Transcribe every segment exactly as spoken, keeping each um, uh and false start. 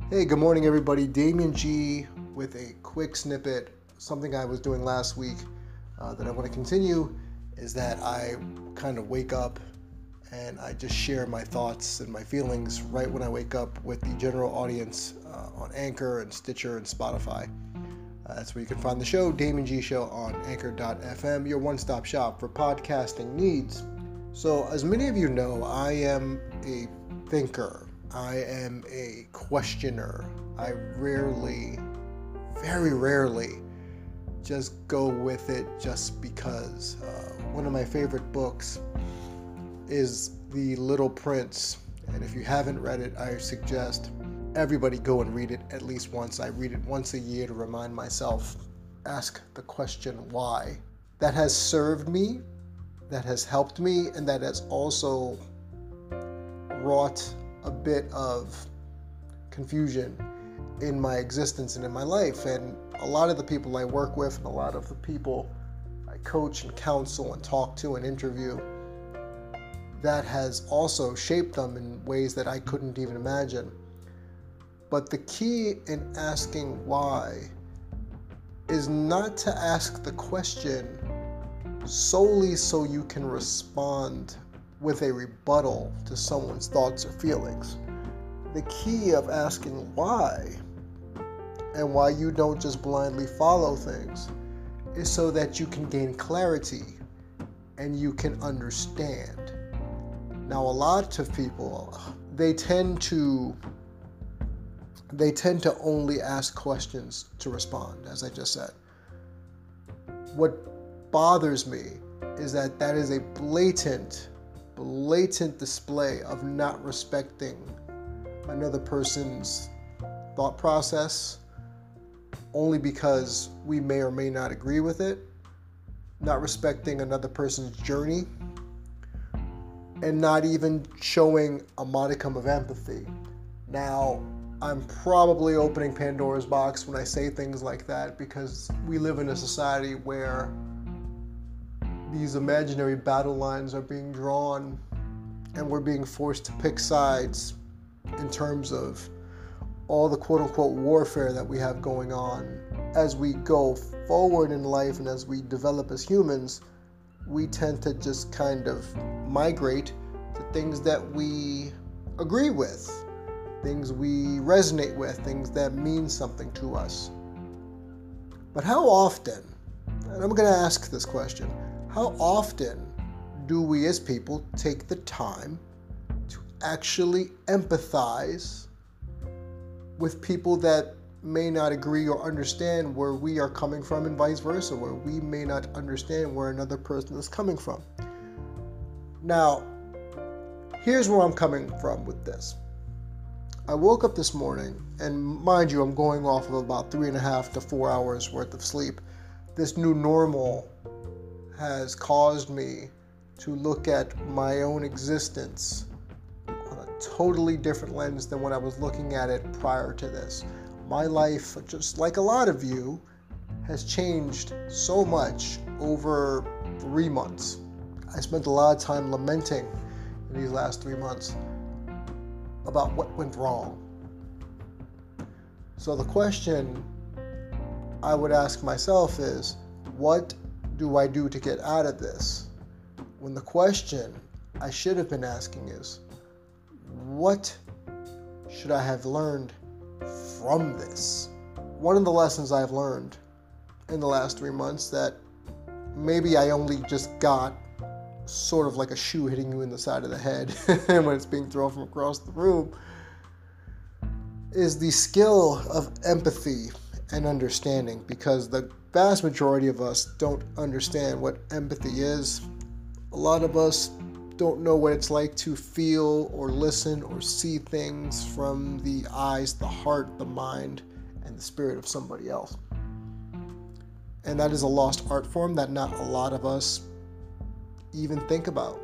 Hey, good morning, everybody. Damien G with a quick snippet. Something I was doing last week uh, that I want to continue is that I kind of wake up and I just share my thoughts and my feelings right when I wake up with the general audience uh, on Anchor and Stitcher and Spotify. Uh, that's where you can find the show, Damien G Show, on anchor dot f m, your one-stop shop for podcasting needs. So, as many of you know, I am a thinker. I am a questioner. I rarely, very rarely, just go with it just because. Uh, one of my favorite books is The Little Prince, and if you haven't read it, I suggest everybody go and read it at least once. I read it once a year to remind myself, ask the question why. That has served me, that has helped me, and that has also wrought a bit of confusion in my existence and in my life. And a lot of the people I work with and a lot of the people I coach and counsel and talk to and interview, that has also shaped them in ways that I couldn't even imagine. But the key in asking why is not to ask the question solely so you can respond with a rebuttal to someone's thoughts or feelings. The key of asking why and why you don't just blindly follow things is so that you can gain clarity and you can understand. Now, a lot of people, they tend to they tend to only ask questions to respond, as I just said. What bothers me is that that is a blatant blatant display of not respecting another person's thought process only because we may or may not agree with it, not respecting another person's journey, and not even showing a modicum of empathy. Now, I'm probably opening Pandora's box when I say things like that because we live in a society where these imaginary battle lines are being drawn and we're being forced to pick sides in terms of all the quote-unquote warfare that we have going on. As we go forward in life and as we develop as humans, we tend to just kind of migrate to things that we agree with, things we resonate with, things that mean something to us. But how often, and I'm going to ask this question, how often do we as people take the time to actually empathize with people that may not agree or understand where we are coming from and vice versa, where we may not understand where another person is coming from? Now, here's where I'm coming from with this. I woke up this morning, and mind you, I'm going off of about three and a half to four hours worth of sleep. This new normal has caused me to look at my own existence on a totally different lens than when I was looking at it prior to this. My life, just like a lot of you, has changed so much over three months. I spent a lot of time lamenting in these last three months about what went wrong. So the question I would ask myself is, what do I do to get out of this? When the question I should have been asking is, what should I have learned from this? One of the lessons I've learned in the last three months that maybe I only just got sort of like a shoe hitting you in the side of the head when it's being thrown from across the room is the skill of empathy and understanding, because the vast majority of us don't understand what empathy is. A lot of us don't know what it's like to feel or listen or see things from the eyes, the heart, the mind, and the spirit of somebody else. And that is a lost art form that not a lot of us even think about.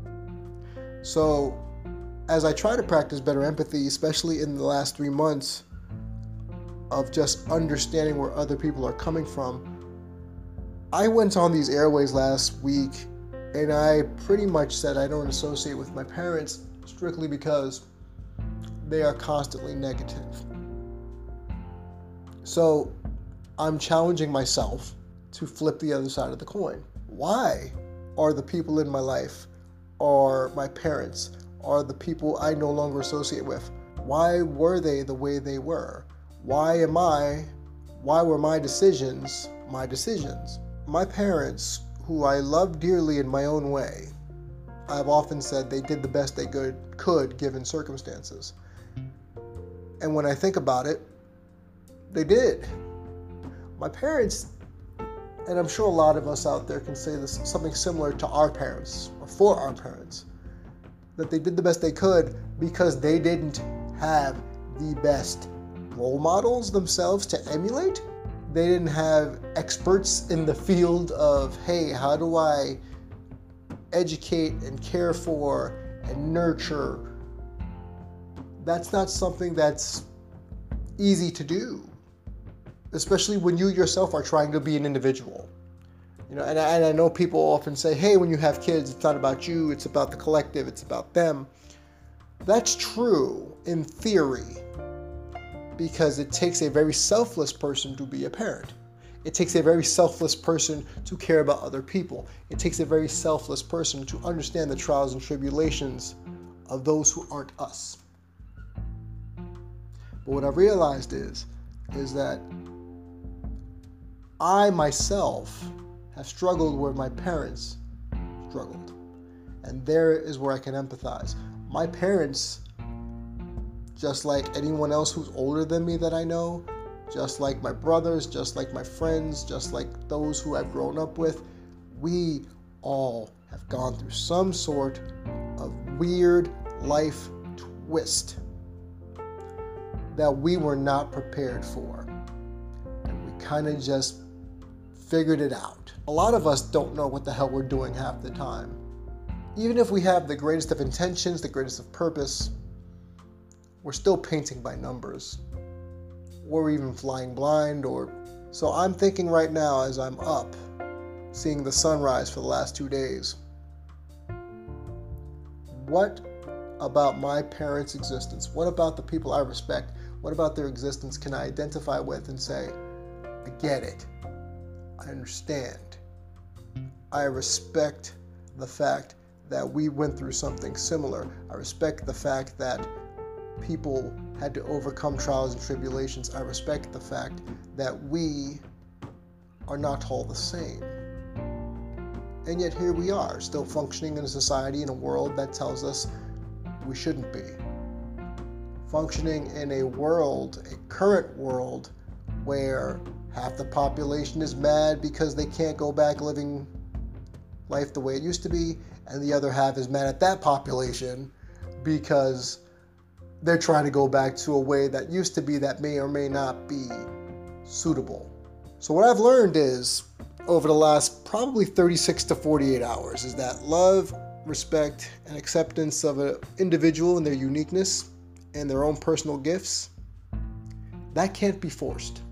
So, as I try to practice better empathy, especially in the last three months of just understanding where other people are coming from, I went on these airways last week and I pretty much said I don't associate with my parents strictly because they are constantly negative. So I'm challenging myself to flip the other side of the coin. Why are the people in my life, or my parents, or the people I no longer associate with, why were they the way they were? Why am I, why were my decisions my decisions? My parents, who I love dearly in my own way, I've often said they did the best they could, could given circumstances. And when I think about it, they did. My parents, and I'm sure a lot of us out there can say this, something similar to our parents, or for our parents, that they did the best they could because they didn't have the best role models themselves to emulate. They didn't have experts in the field of, hey, how do I educate and care for and nurture? That's not something that's easy to do, especially when you yourself are trying to be an individual. You know, and I, and I know people often say, hey, when you have kids, it's not about you, it's about the collective, it's about them. That's true in theory, because it takes a very selfless person to be a parent. It takes a very selfless person to care about other people. It takes a very selfless person to understand the trials and tribulations of those who aren't us. But what I've realized is, is that I myself have struggled where my parents struggled. And there is where I can empathize. My parents, just like anyone else who's older than me that I know, just like my brothers, just like my friends, just like those who I've grown up with, we all have gone through some sort of weird life twist that we were not prepared for. And we kind of just figured it out. A lot of us don't know what the hell we're doing half the time. Even if we have the greatest of intentions, the greatest of purpose, we're still painting by numbers, or even flying blind. Or so I'm thinking right now as I'm up, seeing the sunrise for the last two days, what about my parents' existence? What about the people I respect? What about their existence can I identify with and say, I get it. I understand. I respect the fact that we went through something similar. I respect the fact that people had to overcome trials and tribulations. I respect the fact that we are not all the same. And yet here we are, still functioning in a society, in a world that tells us we shouldn't be. Functioning in a world, a current world, where half the population is mad because they can't go back living life the way it used to be, and the other half is mad at that population because they're trying to go back to a way that used to be that may or may not be suitable. So what I've learned is, over the last probably thirty-six to forty-eight hours, is that love, respect, and acceptance of an individual and their uniqueness and their own personal gifts, that can't be forced.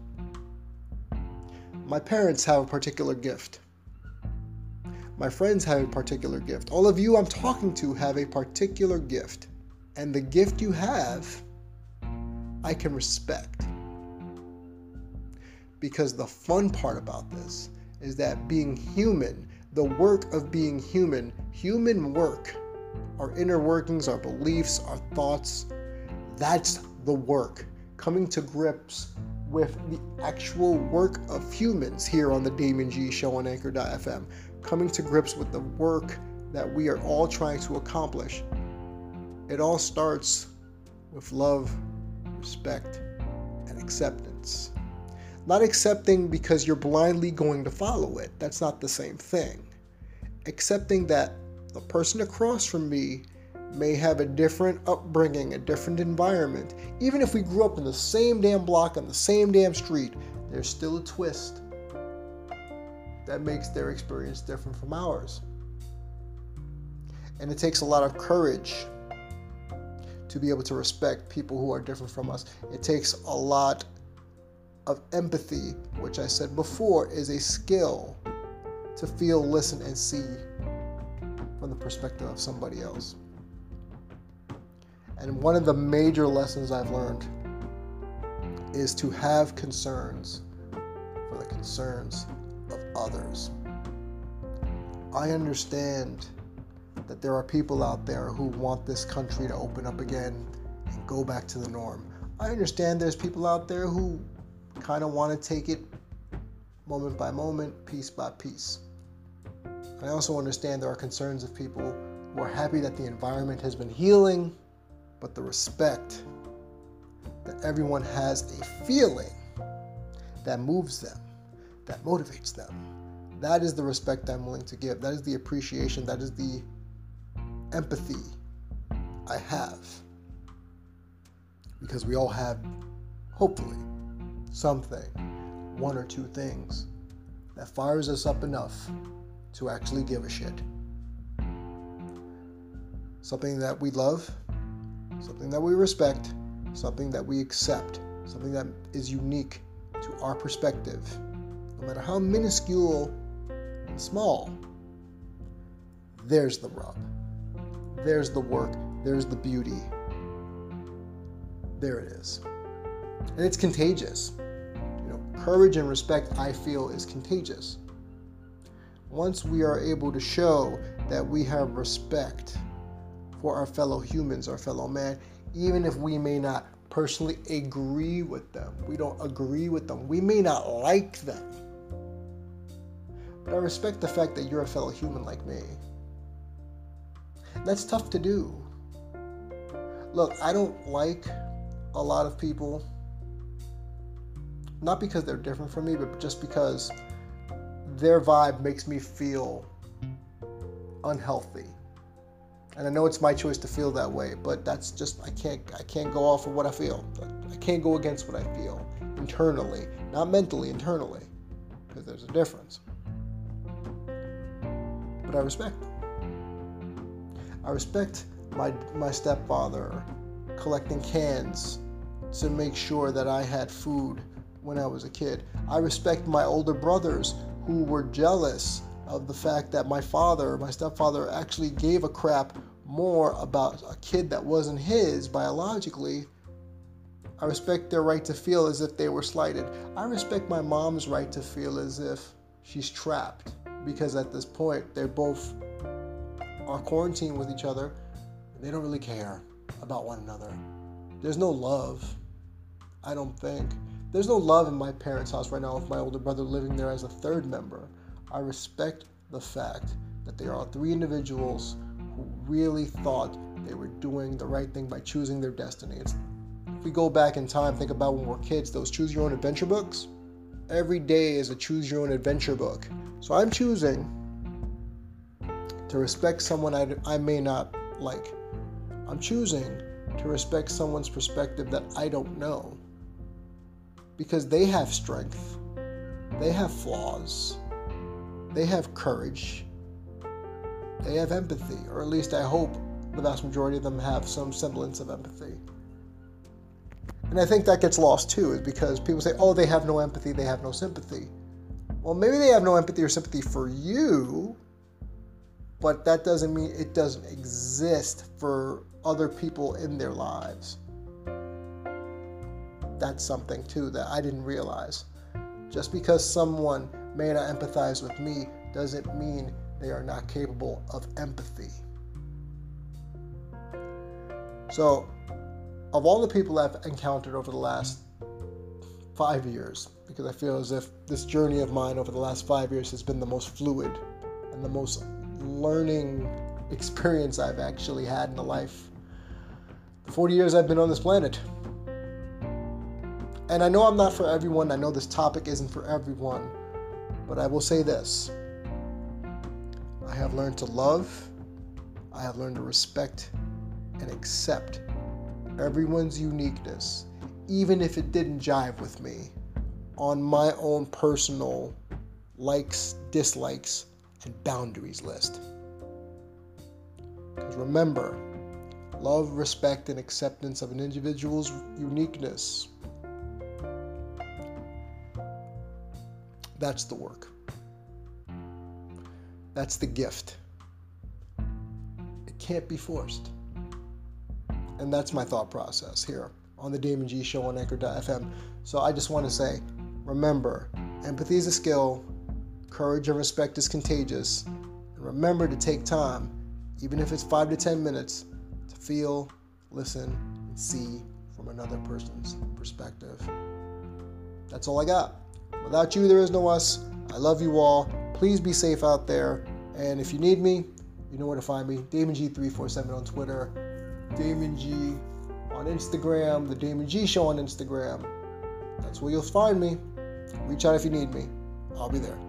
My parents have a particular gift. My friends have a particular gift. All of you I'm talking to have a particular gift. And the gift you have, I can respect. Because the fun part about this is that being human, the work of being human, human work, our inner workings, our beliefs, our thoughts, that's the work. Coming to grips with the actual work of humans here on the Damon G Show on Anchor dot F M. Coming to grips with the work that we are all trying to accomplish. It all starts with love, respect, and acceptance. Not accepting because you're blindly going to follow it. That's not the same thing. Accepting that the person across from me may have a different upbringing, a different environment. Even if we grew up in the same damn block on the same damn street, there's still a twist that makes their experience different from ours. And it takes a lot of courage to be able to respect people who are different from us. It takes a lot of empathy, which I said before is a skill to feel, listen, and see from the perspective of somebody else. And one of the major lessons I've learned is to have concerns for the concerns of others. I understand that there are people out there who want this country to open up again and go back to the norm. I understand there's people out there who kind of want to take it moment by moment, piece by piece. I also understand there are concerns of people who are happy that the environment has been healing, but the respect that everyone has a feeling that moves them, that motivates them. That is the respect I'm willing to give. That is the appreciation. That is the empathy I have. Because we all have, hopefully, something, one or two things that fires us up enough to actually give a shit. Something that we love, something that we respect, something that we accept, something that is unique to our perspective, no matter how minuscule and small. There's the rub. There's the work. There's the beauty. There it is. And it's contagious. You know, courage and respect, I feel, is contagious. Once we are able to show that we have respect for our fellow humans, our fellow man, even if we may not personally agree with them, we don't agree with them, we may not like them, but I respect the fact that you're a fellow human like me. That's tough to do. Look, I don't like a lot of people, not because they're different from me, but just because their vibe makes me feel unhealthy. And I know it's my choice to feel that way, but that's just, I can't I can't go off of what I feel. I can't go against what I feel internally, not mentally, internally, because there's a difference. But I respect them. I respect my my stepfather collecting cans to make sure that I had food when I was a kid. I respect my older brothers who were jealous of the fact that my father, my stepfather, actually gave a crap more about a kid that wasn't his biologically. I respect their right to feel as if they were slighted. I respect my mom's right to feel as if she's trapped, because at this point they both are quarantined with each other and they don't really care about one another. There's no love, I don't think. There's no love in my parents' house right now with my older brother living there as a third member. I respect the fact that there are three individuals who really thought they were doing the right thing by choosing their destiny. It's, if we go back in time, think about when we were kids, those choose your own adventure books. Every day is a choose your own adventure book. So I'm choosing to respect someone I, I may not like. I'm choosing to respect someone's perspective that I don't know. Because they have strength. They have flaws. They have courage. They have empathy, or at least I hope the vast majority of them have some semblance of empathy. And I think that gets lost too, is because people say, oh, they have no empathy, they have no sympathy. Well, maybe they have no empathy or sympathy for you, but that doesn't mean it doesn't exist for other people in their lives. That's something too that I didn't realize. Just because someone may not empathize with me doesn't mean they are not capable of empathy. So, of all the people I've encountered over the last five years, because I feel as if this journey of mine over the last five years has been the most fluid and the most learning experience I've actually had in a life. The forty years I've been on this planet. And I know I'm not for everyone. I know this topic isn't for everyone. But I will say this. I have learned to love. I have learned to respect and accept everyone's uniqueness, even if it didn't jive with me, on my own personal likes, dislikes, and boundaries list. Because remember, love, respect, and acceptance of an individual's uniqueness, that's the work. That's the gift. It can't be forced. And that's my thought process here. on the Damon G Show on Anchor dot f m. So I just want to say, remember, empathy is a skill, courage and respect is contagious, and remember to take time, even if it's five to ten minutes, to feel, listen, and see from another person's perspective. That's all I got. Without you, there is no us. I love you all. Please be safe out there. And if you need me, you know where to find me. Damon G three four seven on Twitter. Damon G on Instagram. The Damon G Show on Instagram. That's where you'll find me. Reach out if you need me. I'll be there.